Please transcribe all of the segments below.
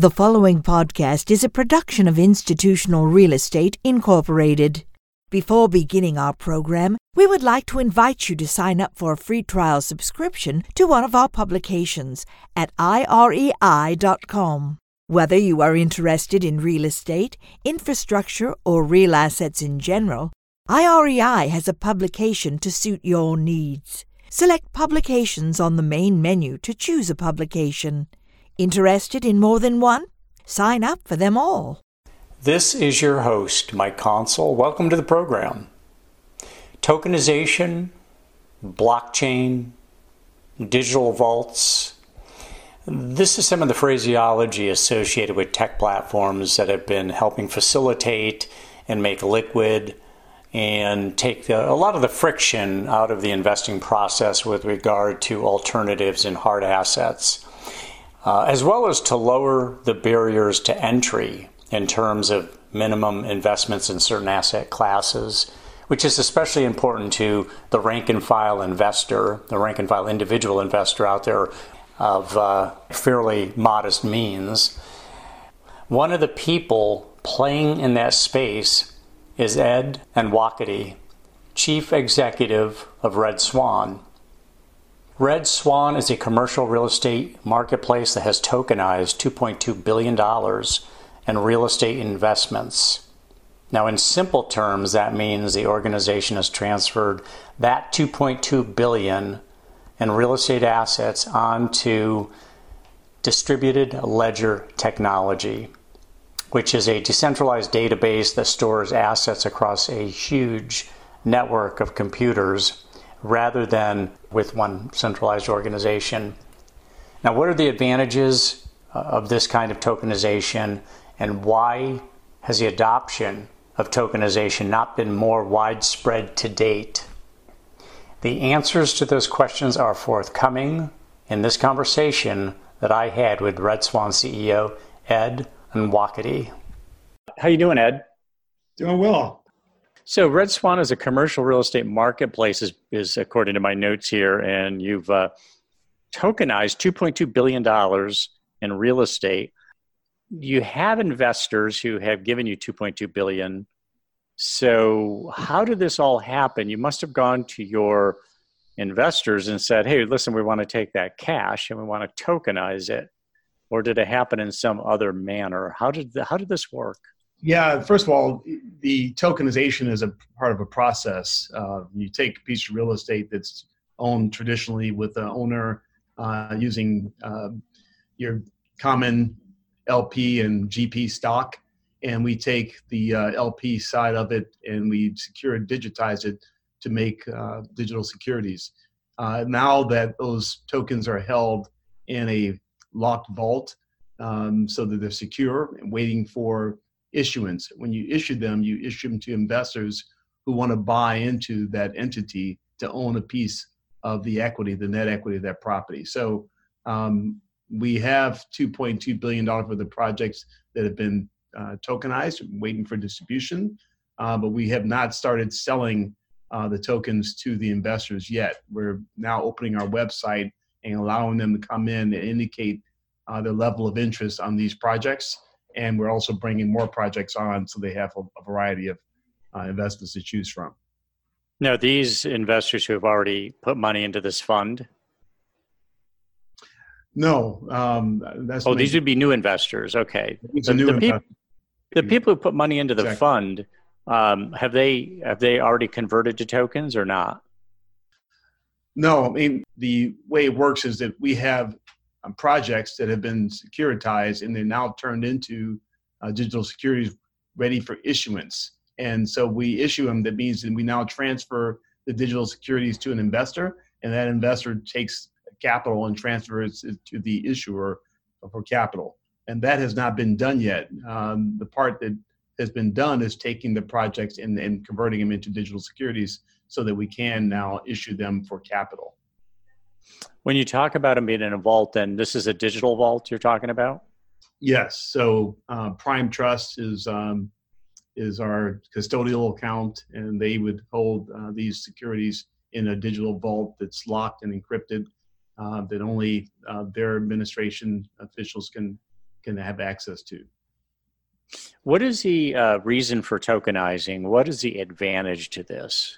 The following podcast is a production of Institutional Real Estate Incorporated. Before beginning our program, we would like to invite you to sign up for a free trial subscription to one of our publications at irei.com. Whether you are interested in real estate, infrastructure, or real assets in general, IREI has a publication to suit your needs. Select Publications on the main menu to choose a publication. Interested in more than one? Sign up for them all. This is your host, Mike Consul. Welcome to the program. Tokenization, blockchain, digital vaults. This is some of the phraseology associated with tech platforms that have been helping facilitate and make liquid and take a lot of the friction out of the investing process with regard to alternatives in hard assets. As well as to lower the barriers to entry in terms of minimum investments in certain asset classes, which is especially important to the rank and file investor, the rank and file individual investor out there of fairly modest means. One of the people playing in that space is Ed Nwakedi, Chief Executive of Red Swan. Red Swan is a commercial real estate marketplace that has tokenized $2.2 billion in real estate investments. Now, in simple terms, that means the organization has transferred that $2.2 billion in real estate assets onto distributed ledger technology, which is a decentralized database that stores assets across a huge network of computers rather than with one centralized organization. Now, what are the advantages of this kind of tokenization, and why has the adoption of tokenization not been more widespread to date? The answers to those questions are forthcoming in this conversation that I had with Red Swan CEO Ed Nwakedi. How you doing, Ed? Doing well. So Red Swan is a commercial real estate marketplace, is according to my notes here, and you've tokenized $2.2 billion in real estate. You have investors who have given you $2.2 billion. So how did this all happen? You must have gone to your investors and said, hey, listen, we want to take that cash and we want to tokenize it. Or did it happen in some other manner? How did this work? Yeah, first of all, the tokenization is a part of a process. You take a piece of real estate that's owned traditionally with the owner using your common LP and GP stock, and we take the LP side of it and we digitize it to make digital securities. Now that those tokens are held in a locked vault so that they're secure and waiting for issuance. When you issue them to investors who want to buy into that entity to own a piece of the equity, the net equity of that property. So we have $2.2 billion worth of projects that have been tokenized, waiting for distribution, but we have not started selling the tokens to the investors yet. We're now opening our website and allowing them to come in and indicate their level of interest on these projects. And we're also bringing more projects on so they have a variety of investments to choose from. Now, these investors who have already put money into this fund? No. These would be new investors. Okay. The people who put money into the fund, have they already converted to tokens or not? No. I mean, the way it works is that we have projects that have been securitized and they're now turned into digital securities ready for issuance. And so we issue them. That means that we now transfer the digital securities to an investor, and that investor takes capital and transfers it to the issuer for capital. And that has not been done yet. The part that has been done is taking the projects and converting them into digital securities so that we can now issue them for capital. When you talk about them being in a vault, then this is a digital vault you're talking about? Yes. So Prime Trust is our custodial account, and they would hold these securities in a digital vault that's locked and encrypted, that only their administration officials can can have access to. What is the reason for tokenizing? What is the advantage to this?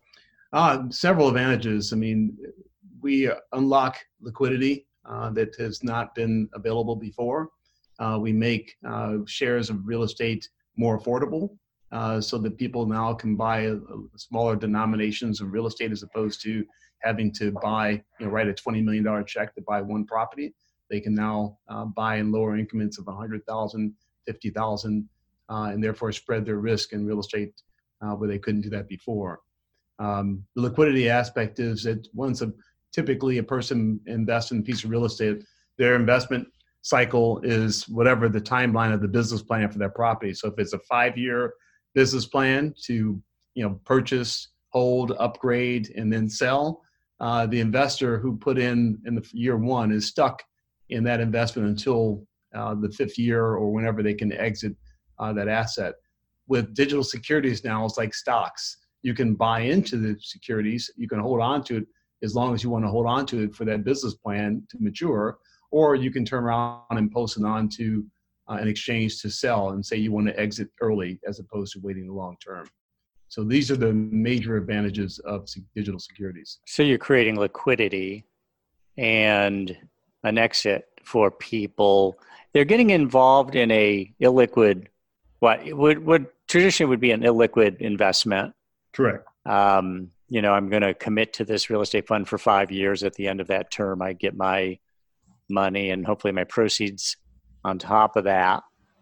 Several advantages. I mean, we unlock liquidity that has not been available before. We make shares of real estate more affordable so that people now can buy smaller denominations of real estate as opposed to having to buy, write a $20 million check to buy one property. They can now buy in lower increments of 100,000, 50,000, and therefore spread their risk in real estate where they couldn't do that before. The liquidity aspect is that once typically a person invests in a piece of real estate, their investment cycle is whatever the timeline of the business plan for that property. So if it's a 5-year business plan to purchase, hold, upgrade, and then sell, the investor who put in the year one is stuck in that investment until the 5th year or whenever they can exit that asset. With digital securities now, it's like stocks. You can buy into the securities, you can hold on to it as long as you want to hold on to it for that business plan to mature, or you can turn around and post it on to an exchange to sell and say you want to exit early as opposed to waiting the long term. So these are the major advantages of digital securities. So you're creating liquidity and an exit for people. They're getting involved in a illiquid, what traditionally would be an illiquid investment. Correct. I'm going to commit to this real estate fund for 5 years. At the end of that term, I get my money and hopefully my proceeds on top of that.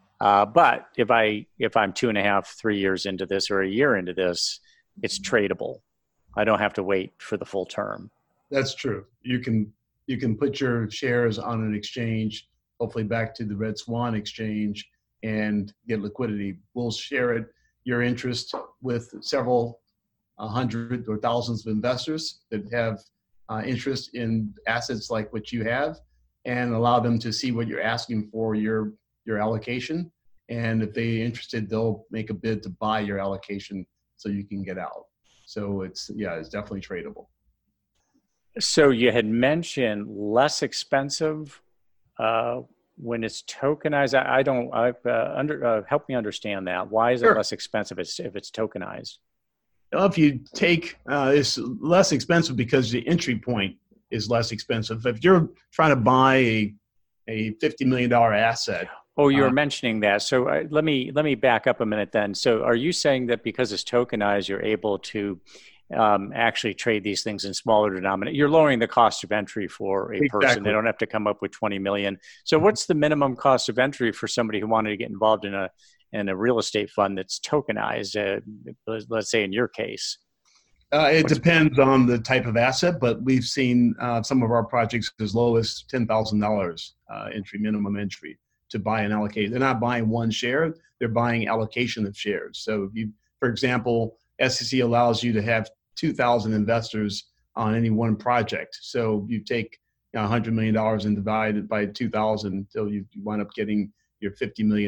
But if I'm 2.5, 3 years into this or a year into this, it's tradable. I don't have to wait for the full term. That's true. You can put your shares on an exchange, hopefully back to the Red Swan exchange, and get liquidity. We'll share your interest with several hundred or thousands of investors that have interest in assets like what you have, and allow them to see what you're asking for your allocation. And if they're interested, they'll make a bid to buy your allocation so you can get out. So it's definitely tradable. So you had mentioned less expensive when it's tokenized. Help me understand that. Why is it less expensive if it's tokenized? Well, if you take, it's less expensive because the entry point is less expensive. If you're trying to buy a $50 million asset. Oh, you were mentioning that. So let me back up a minute then. So are you saying that because it's tokenized, you're able to actually trade these things in smaller denominations? You're lowering the cost of entry for a person. They don't have to come up with 20 million. So what's the minimum cost of entry for somebody who wanted to get involved in a real estate fund that's tokenized? Let's say in your case. It depends on the type of asset, but we've seen some of our projects as low as $10,000 minimum entry to buy and allocate. They're not buying one share; they're buying allocation of shares. So, for example, SEC allows you to have 2,000 investors on any one project. So you take $100 million and divide it by 2,000 until you wind up getting your $50 million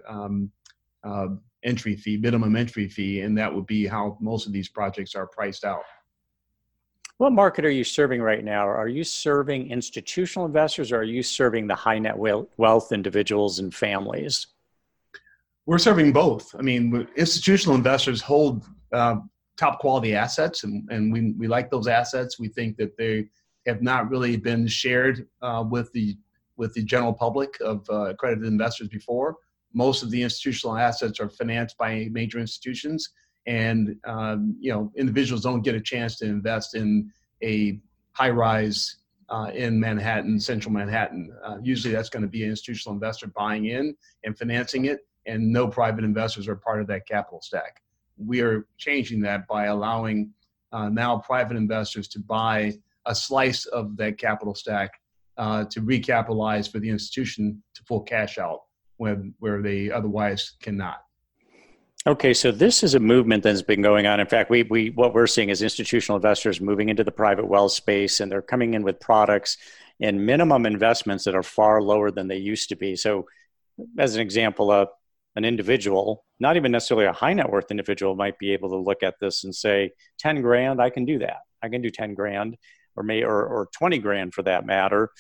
entry fee, minimum entry fee, and that would be how most of these projects are priced out. What market are you serving right now? Are you serving institutional investors, or are you serving the high net wealth individuals and families? We're serving both. I mean, institutional investors hold top quality assets, and we like those assets. We think that they have not really been shared with the general public of accredited investors before. Most of the institutional assets are financed by major institutions, and individuals don't get a chance to invest in a high-rise in Manhattan, central Manhattan. Usually that's going to be an institutional investor buying in and financing it, and no private investors are part of that capital stack. We are changing that by allowing now private investors to buy a slice of that capital stack to recapitalize for the institution to pull cash out where they otherwise cannot. Okay, so this is a movement that's been going on. In fact, what we're seeing is institutional investors moving into the private wealth space, and they're coming in with products and minimum investments that are far lower than they used to be. So as an example, an individual, not even necessarily a high net worth individual, might be able to look at this and say, 10 grand, I can do that. I can do 10 grand or 20 grand for that matter.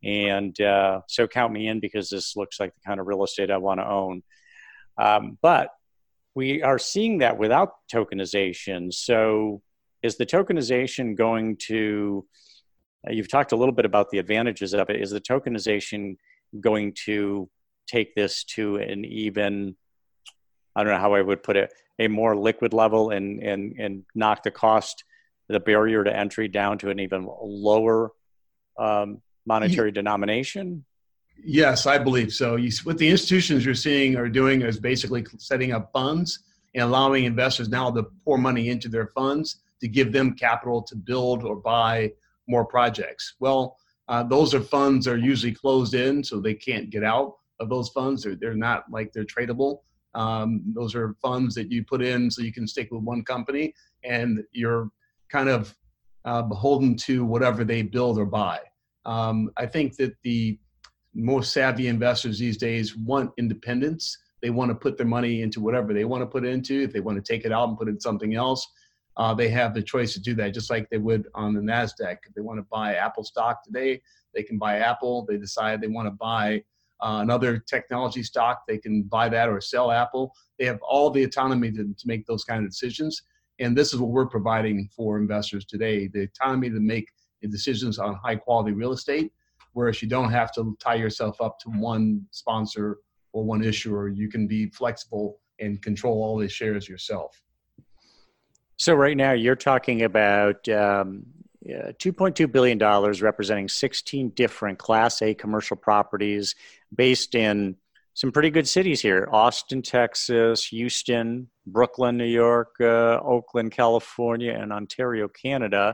And so count me in, because this looks like the kind of real estate I want to own. But we are seeing that without tokenization. So is the tokenization going to, you've talked a little bit about the advantages of it, is the tokenization going to take this to an even, I don't know how I would put it, a more liquid level and knock the barrier to entry down to an even lower monetary denomination? Yes, I believe so. What the institutions you're seeing are doing is basically setting up funds and allowing investors now to pour money into their funds to give them capital to build or buy more projects. Well, those funds are usually closed in, so they can't get out of those funds. They're not like they're tradable. Those are funds that you put in so you can stick with one company, and you're kind of beholden to whatever they build or buy. I think that the most savvy investors these days want independence. They want to put their money into whatever they want to put it into. If they want to take it out and put it in something else, they have the choice to do that, just like they would on the NASDAQ. If they want to buy Apple stock today, they can buy Apple. They decide they want to buy another technology stock, they can buy that or sell Apple. They have all the autonomy to make those kind of decisions. And this is what we're providing for investors today, the autonomy to make the decisions on high quality real estate, whereas you don't have to tie yourself up to one sponsor or one issuer. You can be flexible and control all the shares yourself. So right now you're talking about $2.2 billion representing 16 different Class A commercial properties based in some pretty good cities here: Austin, Texas, Houston, Brooklyn, New York, Oakland, California, and Ontario, Canada.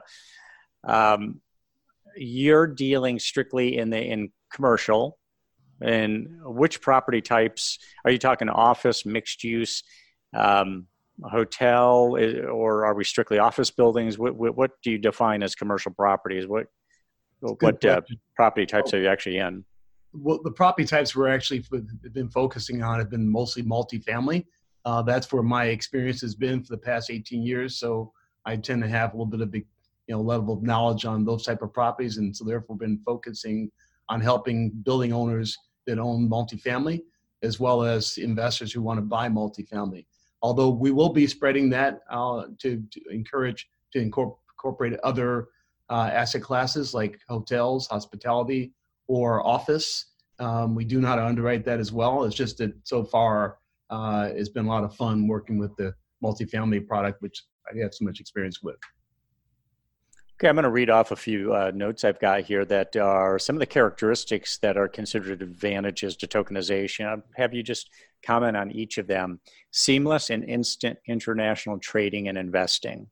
You're dealing strictly in commercial. And which property types are you talking? Office, mixed use, hotel, or are we strictly office buildings? What do you define as commercial properties? What property types are you actually in? Well, the property types we're actually been focusing on have been mostly multifamily. That's where my experience has been for the past 18 years. So I tend to have a little bit of level of knowledge on those type of properties, and so therefore been focusing on helping building owners that own multifamily, as well as investors who want to buy multifamily. Although we will be spreading that to incorporate other asset classes like hotels, hospitality, or office. We do know how to underwrite that as well. It's just that so far it's been a lot of fun working with the multifamily product, which I have so much experience with. Okay, I'm going to read off a few notes I've got here that are some of the characteristics that are considered advantages to tokenization. I'll have you just comment on each of them. Seamless and instant international trading and investing.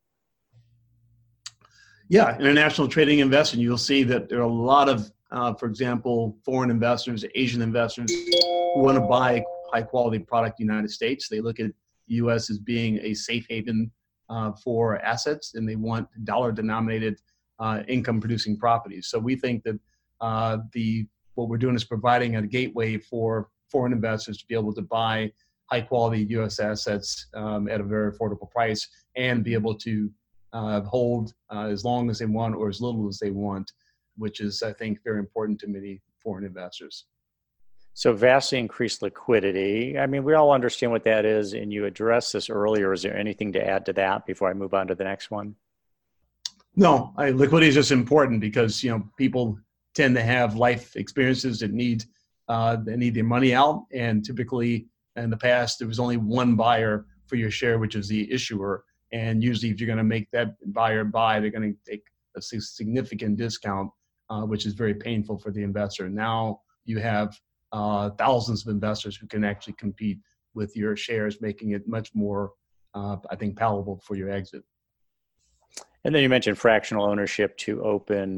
Yeah, international trading and investing. You'll see that there are a lot of, for example, foreign investors, Asian investors who want to buy high quality product in the United States. They look at the U.S. as being a safe haven for assets, and they want dollar denominated income producing properties. So we think that what we're doing is providing a gateway for foreign investors to be able to buy high quality U.S. assets at a very affordable price and be able to hold as long as they want or as little as they want, which is, I think, very important to many foreign investors. So vastly increased liquidity. I mean, we all understand what that is, and you addressed this earlier. Is there anything to add to that before I move on to the next one? No, liquidity is just important because people tend to have life experiences that need their money out, and typically in the past there was only one buyer for your share, which is the issuer. And usually, if you're going to make that buyer buy, they're going to take a significant discount, which is very painful for the investor. Now you have thousands of investors who can actually compete with your shares, making it much more, I think, palatable for your exit. And then you mentioned fractional ownership to open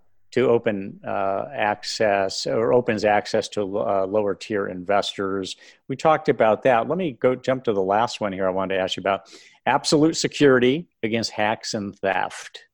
access, or opens access to lower tier investors. We talked about that. Let me jump to the last one here I wanted to ask you about: absolute security against hacks and theft.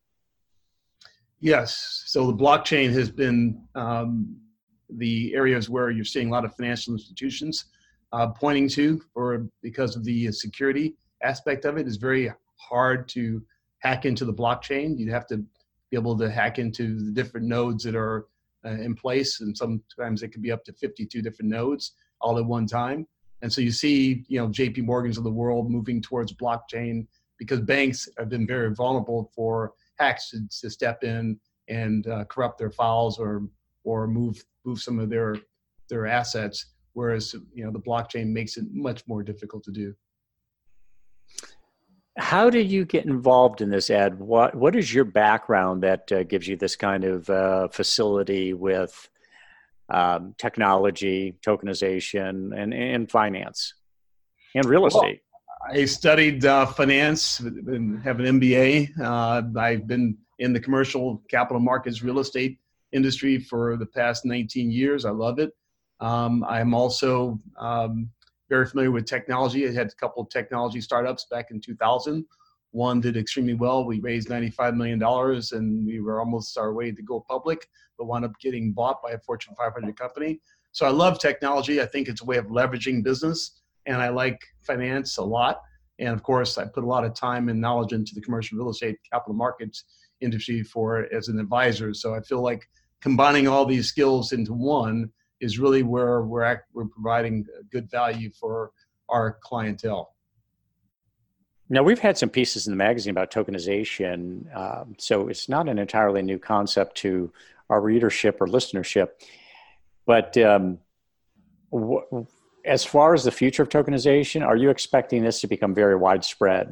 Yes. So the blockchain has been the areas where you're seeing a lot of financial institutions pointing to, because of the security aspect of it. It's very hard to hack into the blockchain. You'd have to be able to hack into the different nodes that are in place, and sometimes it could be up to 52 different nodes all at one time. And so you see, JP Morgans of the world moving towards blockchain because banks have been very vulnerable for hacks to step in and corrupt their files or move some of their assets, whereas the blockchain makes it much more difficult to do. How do you get involved in this, Ed? What is your background that gives you this kind of facility with technology, tokenization, and finance and real estate? I studied finance and have an MBA. I've been in the commercial capital markets real estate industry for the past 19 years. I love it. I'm also very familiar with technology. I had a couple of technology startups back in 2000. One did extremely well. We raised $95 million and we were almost our way to go public, but wound up getting bought by a Fortune 500 company. So I love technology. I think it's a way of leveraging business, and I like finance a lot. And of course, I put a lot of time and knowledge into the commercial real estate capital markets industry as an advisor. So I feel like combining all these skills into one is really where we're providing good value for our clientele. Now, we've had some pieces in the magazine about tokenization, so it's not an entirely new concept to our readership or listenership. But as far as the future of tokenization, are you expecting this to become very widespread?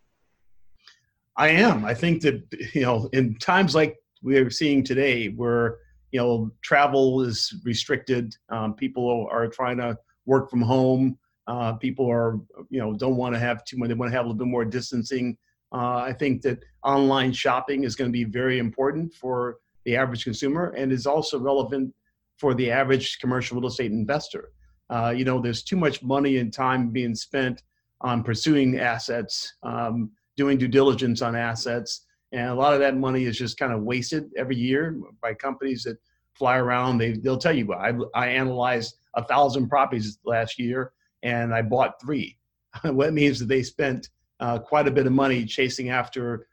I am. I think that, in times like we are seeing today where travel is restricted. People are trying to work from home. People are, don't want to have too much. They want to have a little bit more distancing. I think that online shopping is going to be very important for the average consumer and is also relevant for the average commercial real estate investor. There's too much money and time being spent on pursuing assets, doing due diligence on assets. And a lot of that money is just kind of wasted every year by companies that fly around. They'll tell you, I analyzed 1,000 properties last year and I bought 3. What means that they spent quite a bit of money chasing after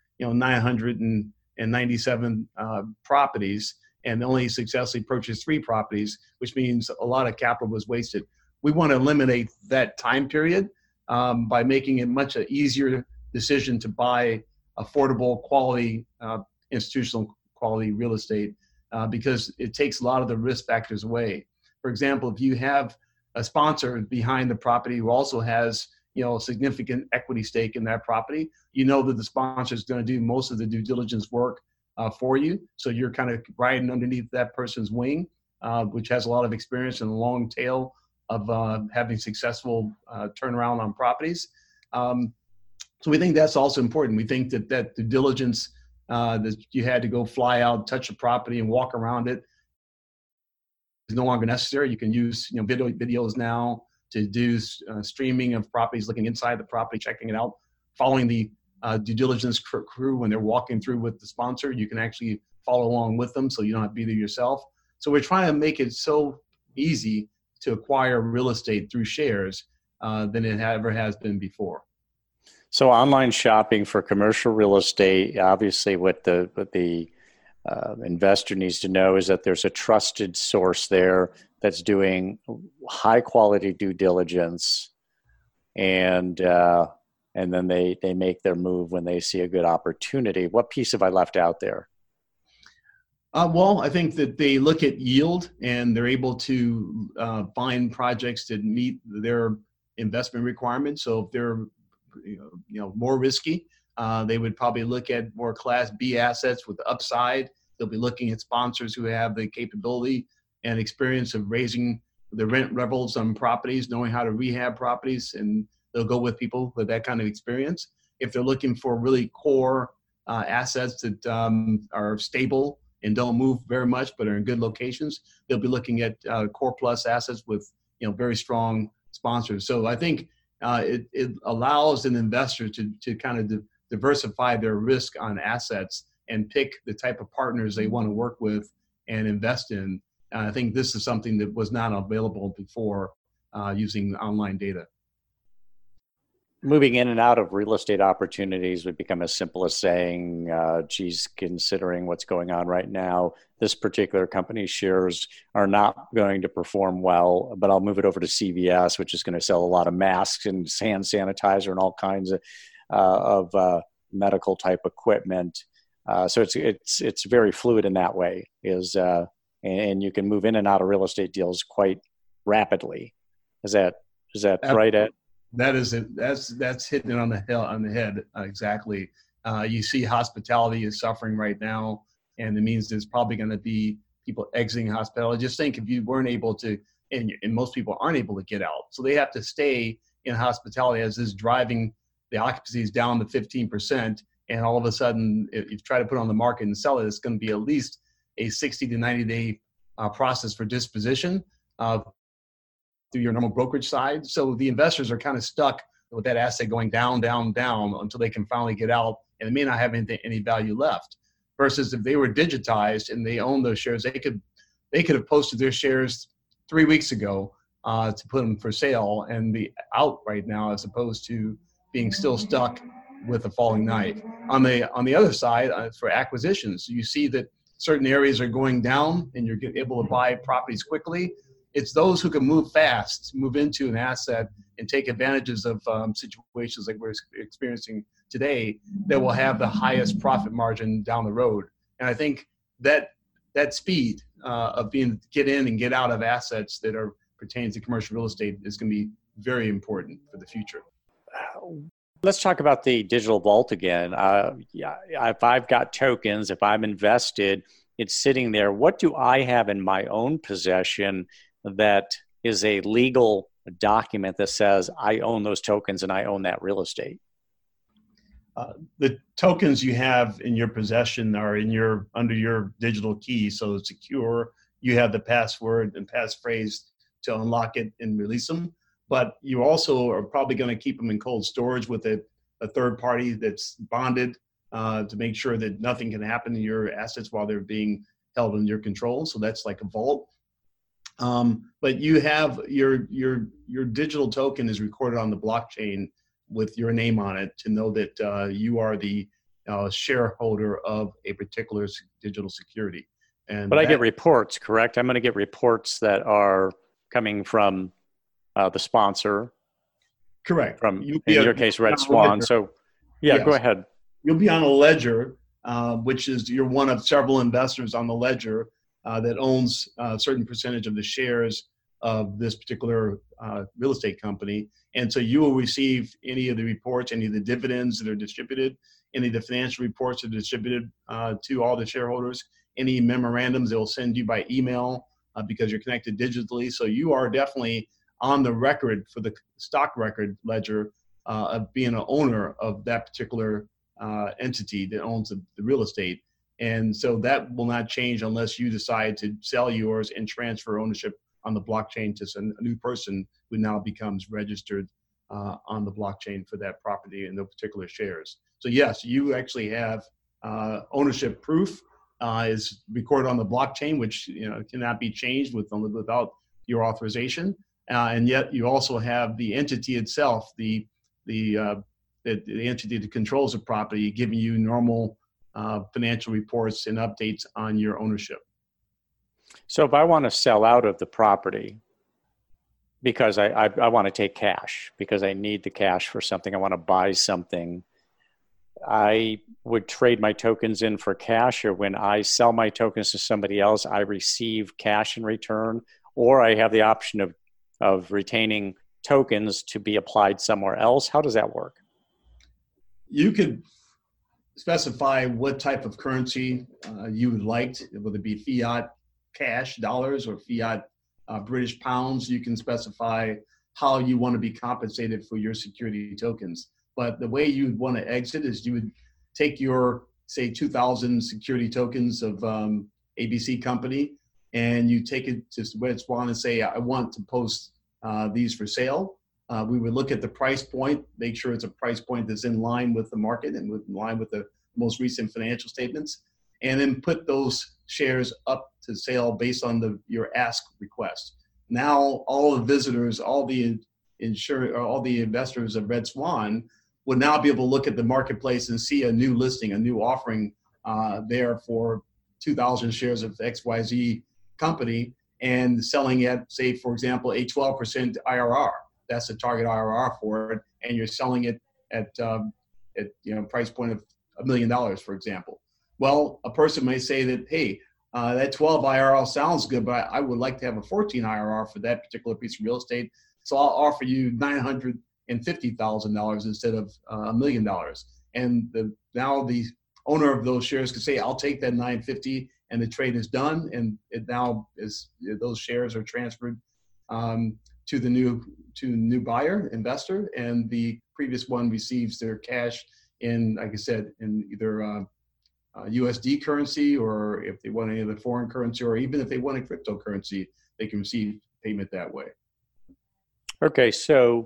997 properties and only successfully purchased 3 properties, which means a lot of capital was wasted. We want to eliminate that time period by making it much easier decision to buy affordable quality, institutional quality real estate because it takes a lot of the risk factors away. For example, if you have a sponsor behind the property who also has a significant equity stake in that property, that the sponsor is going to do most of the due diligence work for you. So you're kind of riding underneath that person's wing, which has a lot of experience and a long tail of having successful turnaround on properties. So we think that's also important. We think that due diligence that you had to go fly out, touch a property and walk around it is no longer necessary. You can use videos now to do streaming of properties, looking inside the property, checking it out, following the due diligence crew when they're walking through with the sponsor. You can actually follow along with them so you don't have to be there yourself. So we're trying to make it so easy to acquire real estate through shares than it ever has been before. So online shopping for commercial real estate, obviously what the investor needs to know is that there's a trusted source there that's doing high quality due diligence, and then they make their move when they see a good opportunity. What piece have I left out there? Well, I think that they look at yield and they're able to find projects that meet their investment requirements. So if they're more risky, they would probably look at more Class B assets with the upside. They'll be looking at sponsors who have the capability and experience of raising the rent levels on properties, knowing how to rehab properties, and they'll go with people with that kind of experience. If they're looking for really core assets that are stable and don't move very much but are in good locations, they'll be looking at core plus assets with very strong sponsors. So I think it allows an investor to kind of diversify their risk on assets and pick the type of partners they want to work with and invest in. And I think this is something that was not available before using online data. moving in and out of real estate opportunities would become as simple as saying, geez, considering what's going on right now, this particular company's shares are not going to perform well, but I'll move it over to CVS, which is going to sell a lot of masks and hand sanitizer and all kinds of medical type equipment. So it's very fluid in that way, and you can move in and out of real estate deals quite rapidly. Is that right, Ed? That is it. That's hitting it on the head exactly. You see, hospitality is suffering right now, and it means there's probably going to be people exiting hospitality. Just think if you weren't able to, and most people aren't able to get out, so they have to stay in hospitality as is driving the occupancies down to 15%. And all of a sudden, if you try to put it on the market and sell it, it's going to be at least a 60 to 90 day process for disposition through your normal brokerage side. So the investors are kind of stuck with that asset going down, down, down until they can finally get out, and it may not have any value left. Versus if they were digitized and they own those shares, they could have posted their shares 3 weeks ago to put them for sale and be out right now, as opposed to being still stuck with a falling knife. On the other side, for acquisitions, you see that certain areas are going down and you're able to buy properties quickly. It's those who can move fast, move into an asset and take advantages of situations like we're experiencing today that will have the highest profit margin down the road. And I think that speed of get in and get out of assets that are pertaining to commercial real estate is going to be very important for the future. Let's talk about the digital vault again. If I've got tokens, if I'm invested, it's sitting there. What do I have in my own possession that is a legal document that says I own those tokens and I own that real estate? The tokens you have in your possession are under your digital key, so it's secure. You have the password and passphrase to unlock it and release them. But you also are probably going to keep them in cold storage with a third party that's bonded to make sure that nothing can happen to your assets while they're being held in your control. So that's like a vault. But you have your digital token is recorded on the blockchain with your name on it to know that you are the shareholder of a particular digital security. But I get reports, correct? I'm going to get reports that are coming from the sponsor. Correct. In your case, Red Swan. So, yes. Go ahead. You'll be on a ledger, which is you're one of several investors on the ledger that owns a certain percentage of the shares of this particular real estate company. And so you will receive any of the reports, any of the dividends that are distributed, any of the financial reports that are distributed to all the shareholders, any memorandums they'll send you by email because you're connected digitally. So you are definitely on the record for the stock record ledger of being an owner of that particular entity that owns the real estate. And so that will not change unless you decide to sell yours and transfer ownership on the blockchain to a new person who now becomes registered on the blockchain for that property and the particular shares. So yes, you actually have ownership proof is recorded on the blockchain, which cannot be changed without your authorization. And yet you also have the entity itself, the entity that controls the property, giving you normal financial reports and updates on your ownership. So if I want to sell out of the property because I want to take cash, because I need the cash for something, I want to buy something, I would trade my tokens in for cash, or when I sell my tokens to somebody else, I receive cash in return, or I have the option of retaining tokens to be applied somewhere else. How does that work? You could specify what type of currency you would like, whether it be fiat cash, dollars, or fiat British pounds. You can specify how you want to be compensated for your security tokens. But the way you'd want to exit is you would take your, say, 2,000 security tokens of ABC company, and you take it to Red Swan and say, I want to post these for sale. We would look at the price point, make sure it's a price point that's in line with the market and in line with the most recent financial statements, and then put those shares up to sale based on your ask request. Now, all the visitors, all the all the investors of Red Swan would now be able to look at the marketplace and see a new listing, a new offering there for 2,000 shares of XYZ company and selling at, say, for example, a 12% IRR. That's the target IRR for it, and you're selling it at price point of $1 million, for example. Well, a person may say that, hey, that 12 IRR sounds good, but I would like to have a 14 IRR for that particular piece of real estate. So I'll offer you $950,000 instead of $1 million. And now the owner of those shares could say, I'll take that 950, and the trade is done. And it now is, those shares are transferred to the new buyer, investor, and the previous one receives their cash in, like I said, in either USD currency, or if they want any other foreign currency, or even if they want a cryptocurrency, they can receive payment that way. Okay, so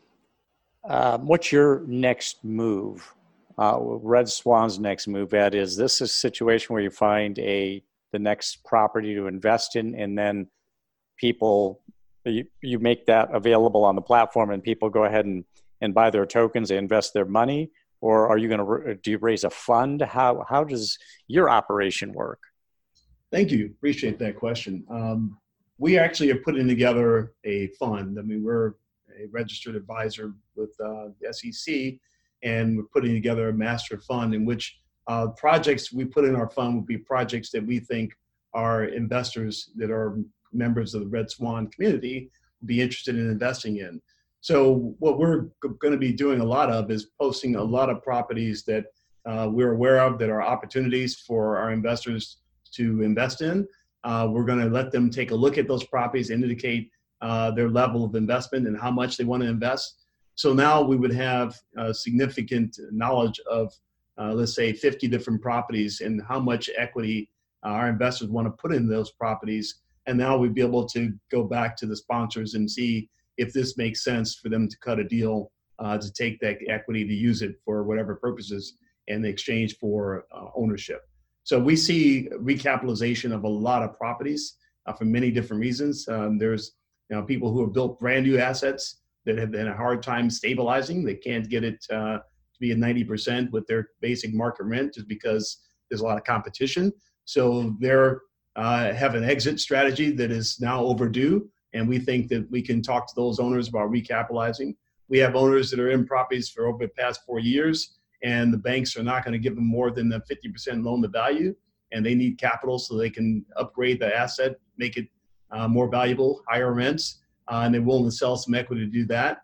what's your next move? Red Swan's next move, Ed, is this a situation where you find the next property to invest in, and then people, you make that available on the platform and people go ahead and buy their tokens, they invest their money? Or are you do you raise a fund? How does your operation work? Thank you. Appreciate that question. We actually are putting together a fund. I mean, we're a registered advisor with the SEC, and we're putting together a master fund in which projects we put in our fund would be projects that we think our investors that are members of the Red Swan community would be interested in investing in. So what we're going to be doing a lot of is posting a lot of properties that we're aware of that are opportunities for our investors to invest in. We're going to let them take a look at those properties and indicate their level of investment and how much they want to invest. So now we would have significant knowledge of, let's say, 50 different properties and how much equity our investors want to put in those properties. And now we'd be able to go back to the sponsors and see if this makes sense for them to cut a deal to take that equity to use it for whatever purposes in exchange for ownership. So we see recapitalization of a lot of properties for many different reasons. There's people who have built brand new assets that have had a hard time stabilizing. They can't get it to be at 90% with their basic market rent just because there's a lot of competition. So they're have an exit strategy that is now overdue. And we think that we can talk to those owners about recapitalizing. We have owners that are in properties for over the past 4 years, and the banks are not going to give them more than the 50% loan to value, and they need capital so they can upgrade the asset, make it more valuable, higher rents, and they're willing to sell some equity to do that.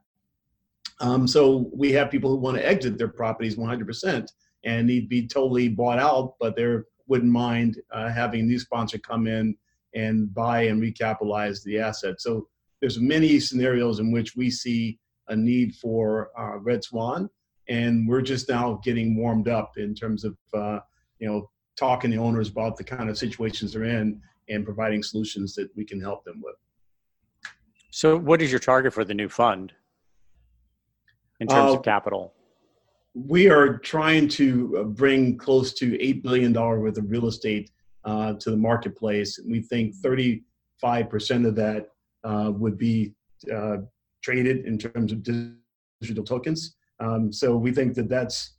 So we have people who want to exit their properties 100% and need to be totally bought out, but they wouldn't mind having a new sponsor come in and buy and recapitalize the asset. So there's many scenarios in which we see a need for Red Swan, and we're just now getting warmed up in terms of talking to owners about the kind of situations they're in and providing solutions that we can help them with. So what is your target for the new fund in terms of capital? We are trying to bring close to $8 billion worth of real estate to the marketplace. We think 35% of that would be traded in terms of digital tokens. So we think that that's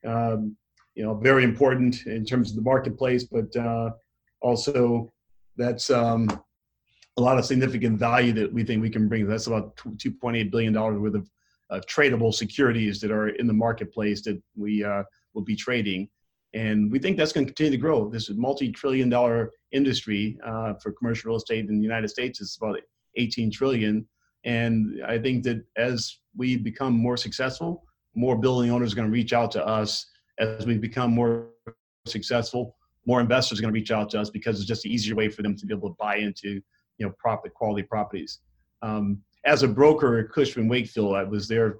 very important in terms of the marketplace, but also that's a lot of significant value that we think we can bring. That's about $2.8 billion worth of tradable securities that are in the marketplace that we will be trading. And we think that's going to continue to grow. This is a multi-trillion-dollar industry for commercial real estate in the United States. It's about $18 trillion. And I think that as we become more successful, more building owners are going to reach out to us. As we become more successful, more investors are going to reach out to us because it's just an easier way for them to be able to buy into quality properties. As a broker at Cushman & Wakefield, I was there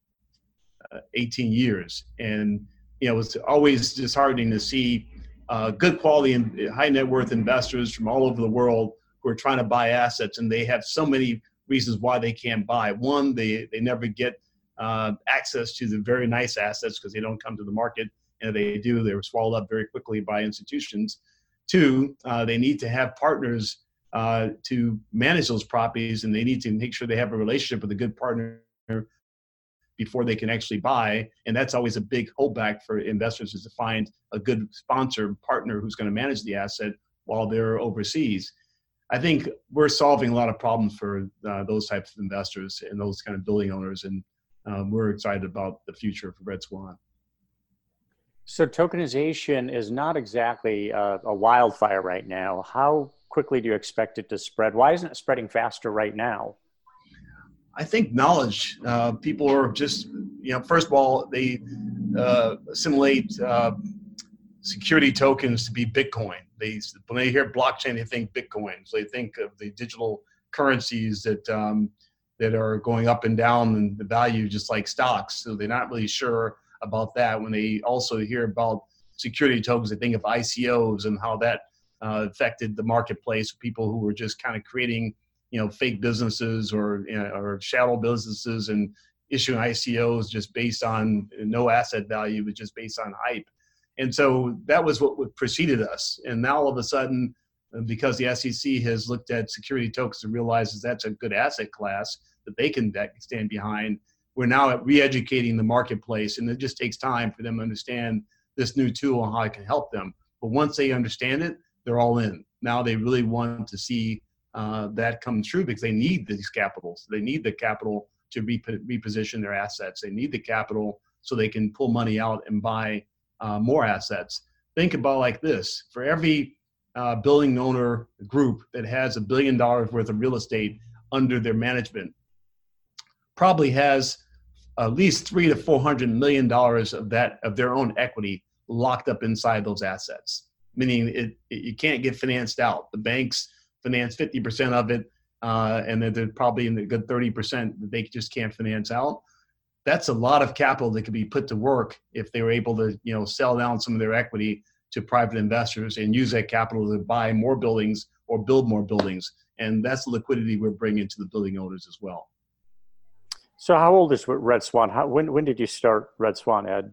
18 years, and it was always disheartening to see good quality and high net worth investors from all over the world who are trying to buy assets, and they have so many reasons why they can't buy. One, they never get access to the very nice assets because they don't come to the market, and if they do, they're swallowed up very quickly by institutions. Two, they need to have partners to manage those properties, and they need to make sure they have a relationship with a good partner before they can actually buy. And that's always a big holdback for investors, is to find a good sponsor partner who's going to manage the asset while they're overseas. I think we're solving a lot of problems for those types of investors and those kind of building owners, and we're excited about the future for Red Swan. So tokenization is not exactly a wildfire right now. How quickly do you expect it to spread? Why isn't it spreading faster right now? I think knowledge. People are just, first of all, they assimilate security tokens to be Bitcoin. When they hear blockchain, they think Bitcoin. So they think of the digital currencies that are going up and down in the value, just like stocks. So they're not really sure about that. When they also hear about security tokens, they think of ICOs and how that affected the marketplace. People who were just kind of creating fake businesses or shadow businesses and issuing ICOs just based on no asset value, but just based on hype. And so that was what preceded us. And now all of a sudden, because the SEC has looked at security tokens and realizes that's a good asset class that they can stand behind, we're now re-educating the marketplace. And it just takes time for them to understand this new tool and how it can help them. But once they understand it, they're all in. Now they really want to see that come true, because they need these capitals. They need the capital to reposition their assets. They need the capital so they can pull money out and buy more assets. Think about like this: for every building owner group that has $1 billion worth of real estate under their management, probably has at least $300 to $400 million of their own equity locked up inside those assets. Meaning you can't get financed out. The banks finance 50% of it, and then they're probably in the good 30% that they just can't finance out. That's a lot of capital that could be put to work if they were able to, sell down some of their equity to private investors and use that capital to buy more buildings or build more buildings. And that's the liquidity we're bringing to the building owners as well. So how old is Red Swan? When did you start Red Swan, Ed?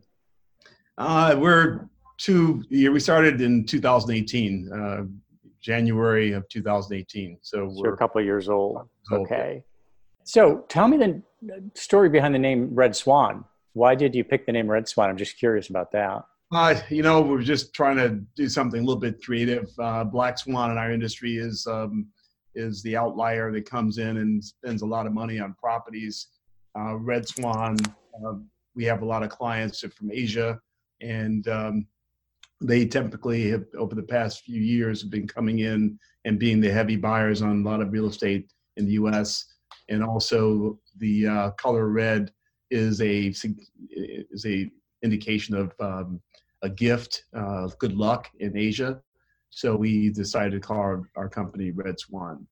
We started in 2018. January of 2018. So we're a couple of years old. Okay. So tell me the story behind the name Red Swan. Why did you pick the name Red Swan? I'm just curious about that. We're just trying to do something a little bit creative. Black Swan in our industry is the outlier that comes in and spends a lot of money on properties. Red Swan, we have a lot of clients from Asia, and they typically have, over the past few years, have been coming in and being the heavy buyers on a lot of real estate in the U.S. And also the color red is a indication of a gift of good luck in Asia. So we decided to call our company Red Swan.